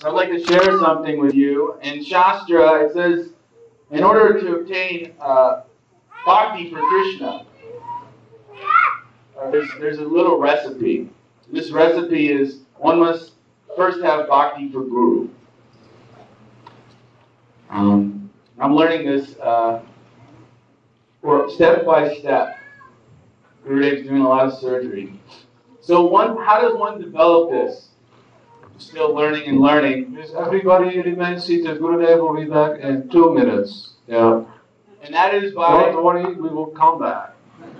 So I'd like to share something with you. In Shastra, it says, in order to obtain bhakti for Krishna, there's a little recipe. This recipe is one must first have bhakti for Guru. I'm learning this step by step. Gurudev's doing a lot of surgery. So how does one develop this? Still learning and learning. Everybody remain seated. Gurudev will be back in 2 minutes. Yeah. And that is by... Don't worry, we will come back.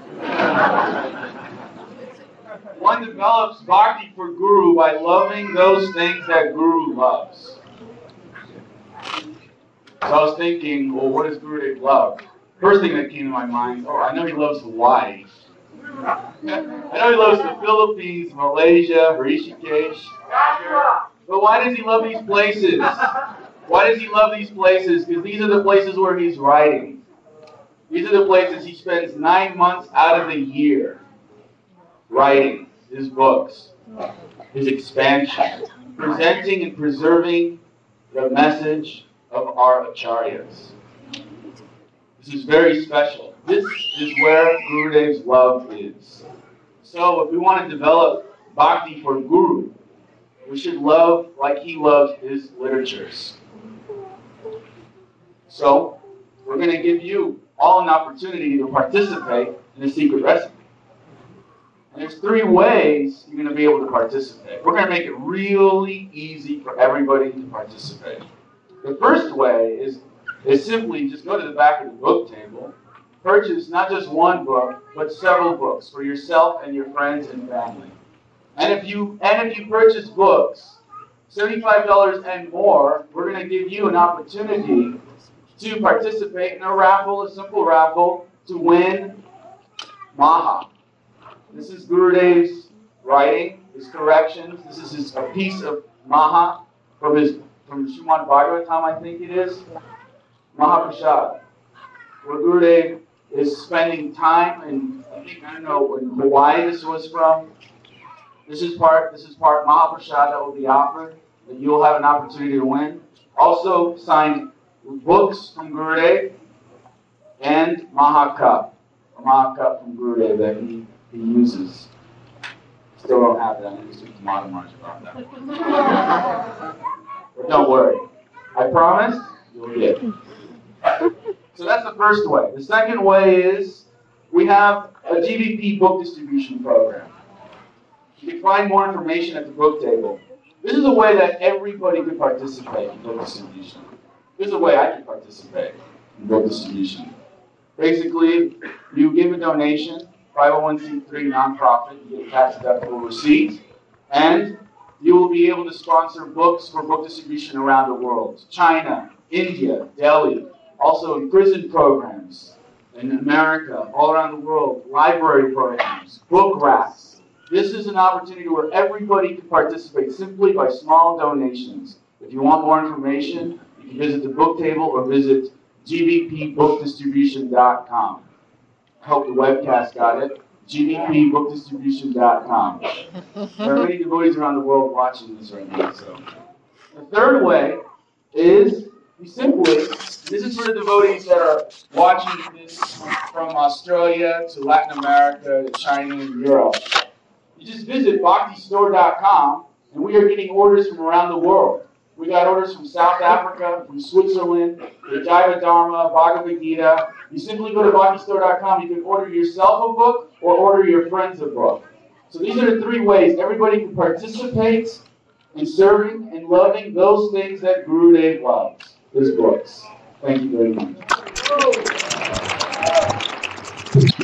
One develops bhakti for Guru by loving those things that Guru loves. So I was thinking, well, what does Gurudev love? First thing that came to my mind, I know he loves Hawaii. I know he loves the Philippines, Malaysia, Rishikesh. But why does he love these places? Why does he love these places? Because these are the places where he's writing. These are the places he spends 9 months out of the year writing his books, his expansion, presenting and preserving the message of our acharyas. This is very special. This is where Gurudev's love is. So if we want to develop bhakti for Guru, we should love like he loves his literatures. So we're going to give you all an opportunity to participate in the secret recipe. And there's 3 ways you're going to be able to participate. We're going to make it really easy for everybody to participate. The first way is simply just go to the back of the book table, purchase not just one book, but several books for yourself and your friends and family. And if you purchase books, $75 and more, we're going to give you an opportunity to participate in a raffle, a simple raffle, to win Maha. This is Gurudev's writing, his corrections. This is a piece of Maha from Srimad Bhagavatam, I think it is. Mahaprasad, where Gurudev is spending time in, I don't know, in Hawaii this was from. This is part Mahaprasad that will be offered, that you'll have an opportunity to win. Also signed books from Gurudev and Mahacup, a Mahacup from Gurudev that he uses. Still don't have that. I need to speak to Madam March about that. But don't worry. I promise you'll get it. So that's the first way. The second way is we have a GBP book distribution program. You can find more information at the book table. This is a way that everybody can participate in book distribution. This is a way I can participate in book distribution. Basically, you give a donation, 501c3 nonprofit, you get a tax-deductible receipt, and you will be able to sponsor books for book distribution around the world. China, India, Delhi, also in prison programs in America, all around the world, library programs, book racks. This is an opportunity where everybody can participate simply by small donations. If you want more information, you can visit the book table or visit gbpbookdistribution.com. I hope the webcast got it. gbpbookdistribution.com. There are many devotees around the world watching this right now. So, the third way is this is for the devotees that are watching this from Australia to Latin America to China and Europe. You just visit bhaktistore.com and we are getting orders from around the world. We got orders from South Africa, from Switzerland, the Jaiva Dharma, Bhagavad Gita. You simply go to bhaktistore.com, you can order yourself a book or order your friends a book. So these are the 3 ways everybody can participate in serving and loving those things that Gurudev loves, his books. Thank you very much.